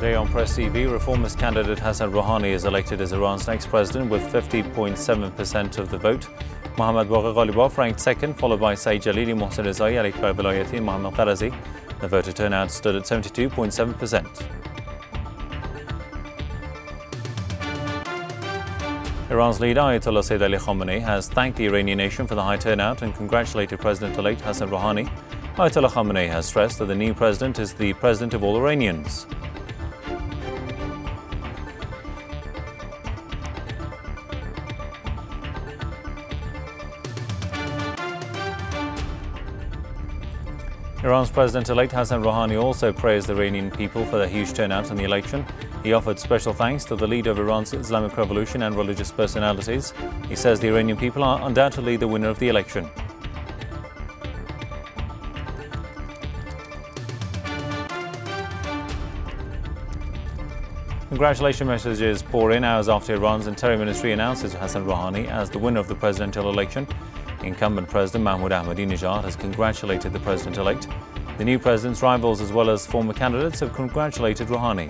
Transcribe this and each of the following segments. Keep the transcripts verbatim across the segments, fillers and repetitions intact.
Today on Press T V, reformist candidate Hassan Rouhani is elected as Iran's next president with fifty point seven percent of the vote. Mohammad Bagher Ghalibaf ranked second, followed by Saeed Jalili, Mohsen Rezai, Ali Akbar Velayati and Mohammad Qarazi. The voter turnout stood at seventy-two point seven percent. Iran's leader Ayatollah Sayyid Ali Khamenei has thanked the Iranian nation for the high turnout and congratulated President-elect Hassan Rouhani. Ayatollah Khamenei has stressed that the new president is the president of all Iranians. Iran's President-elect Hassan Rouhani also praised the Iranian people for their huge turnout in the election. He offered special thanks to the leader of Iran's Islamic Revolution and religious personalities. He says the Iranian people are undoubtedly the winner of the election. Congratulation messages pour in hours after Iran's Interior Ministry announces Hassan Rouhani as the winner of the presidential election. Incumbent President Mahmoud Ahmadinejad has congratulated the president-elect. The new president's rivals as well as former candidates have congratulated Rouhani.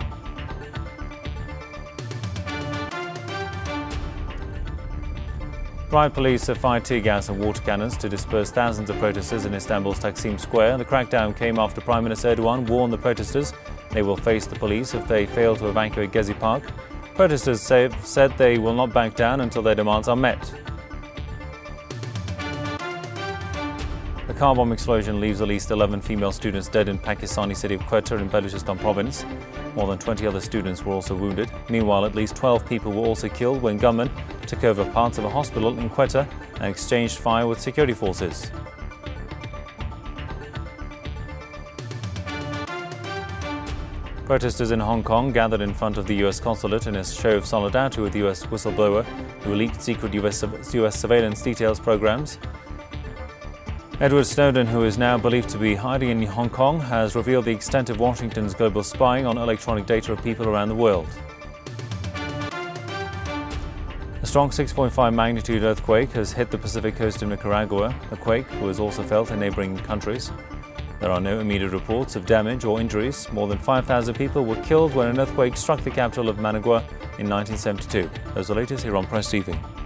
Riot police have fired tear gas and water cannons to disperse thousands of protesters in Istanbul's Taksim Square. The crackdown came after Prime Minister Erdogan warned the protesters they will face the police if they fail to evacuate Gezi Park. Protesters say, said they will not back down until their demands are met. The car bomb explosion leaves at least eleven female students dead in Pakistani city of Quetta in Balochistan province. More than twenty other students were also wounded. Meanwhile, at least twelve people were also killed when gunmen took over parts of a hospital in Quetta and exchanged fire with security forces. Protesters in Hong Kong gathered in front of the U S consulate in a show of solidarity with the U S whistleblower who leaked secret U S, U S surveillance details programs. Edward Snowden, who is now believed to be hiding in Hong Kong, has revealed the extent of Washington's global spying on electronic data of people around the world. A strong six point five magnitude earthquake has hit the Pacific coast of Nicaragua. The quake was also felt in neighboring countries. There are no immediate reports of damage or injuries. More than five thousand people were killed when an earthquake struck the capital of Managua in nineteen seventy-two. Those are the latest here on Press T V.